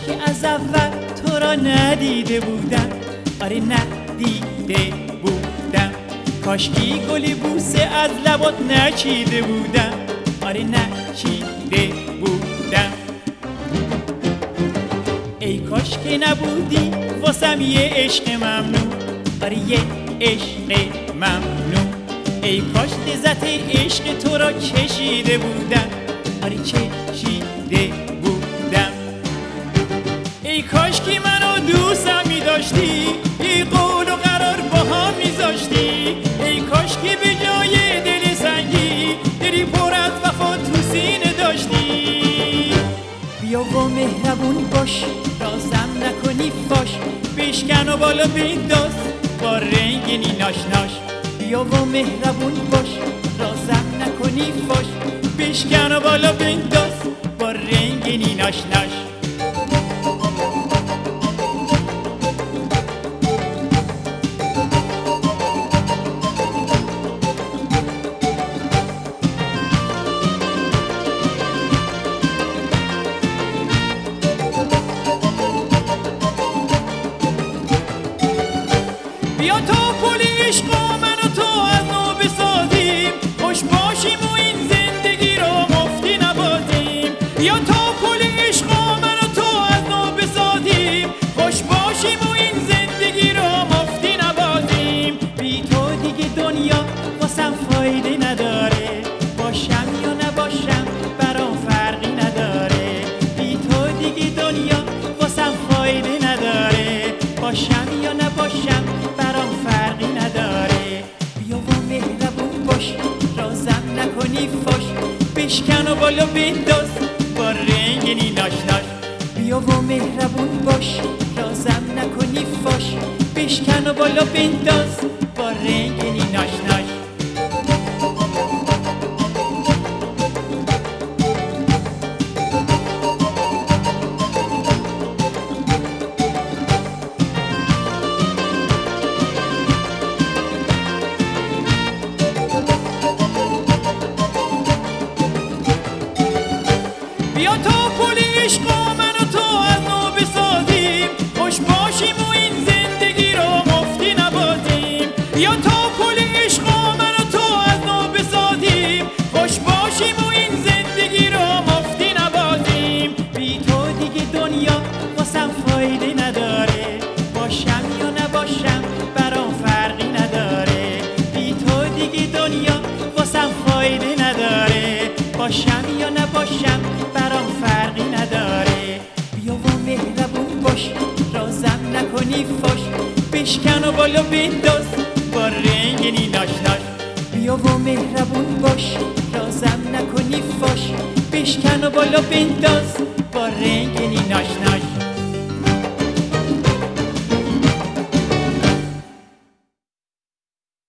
که از اول تو را ندیده بودم، آره ندیده بودم. کاشکی گلی بوسه از لبات نچیده بودم، آره نچیده بودم. ای کاش که نبودی واسم یه عشق ممنون، آره یه عشق ممنون. ای کاش لذت عشق تو را چشیده بودم، آره چشیده بودم. ای کاش که منو دوستم می داشتی، یه قول و قرار با هم می زاشتی. ای کاش که به جای دل سنگی دلی پر از وفا تو سینه داشتی. بیا و مهربون باش، رازم نکنی فاش، بشکن و بالا بنداز با رنگ نیناش ناش. بیا و مهربون باش، رازم نکنی فاش، بشکن و بالا بنداز با رنگ نیناش ناش. بیا تا پل عشق و من و تو از نو بسازیم، خوش باشیم و این زندگی رو مفتی نبازیم. بیا تا پل عشق و من و تو از نو بسازیم، خوش باشیم و این زندگی رو مفتی نبازیم. بی تو دیگه دنیا واسم فایده نداره، باشم یا نباشم برام فرقی نداره. بی تو دیگه دنیا واسم فایده نداره، باشم یا نباشم برام فرقی نداره. بیا و مهربون باش، رازم نکنی فاش، بشکن و بالا بنداز با رنگ نیناش ناش. بیا و مهربون باش، رازم نکنی فاش، بشکن و بالا بنداز با رنگ نیناش ناش. بیا تا پل عشق و من و تو از نو بسازیم، خوش باشیم و این زندگی رو مفتی نبازیم. بیا تا پل عشق و من و تو از نو بسازیم، خوش باشیم و این زندگی رو مفتی نبازیم. بی تو دیگه دنیا واسم فایده نداره، باشم یا نباشم برام فرقی نداره. بی تو دیگه دنیا واسم فایده نداره، باشم یا نباشم برام فرقی نداره. بیا و مهربون باش، رازم نکنی فاش، بشکن و بالا بنداز با رنگ نیناش ناش. بیا و مهربون باش، رازم نکنی فاش، بشکن و بالا بنداز با رنگ نیناش ناش.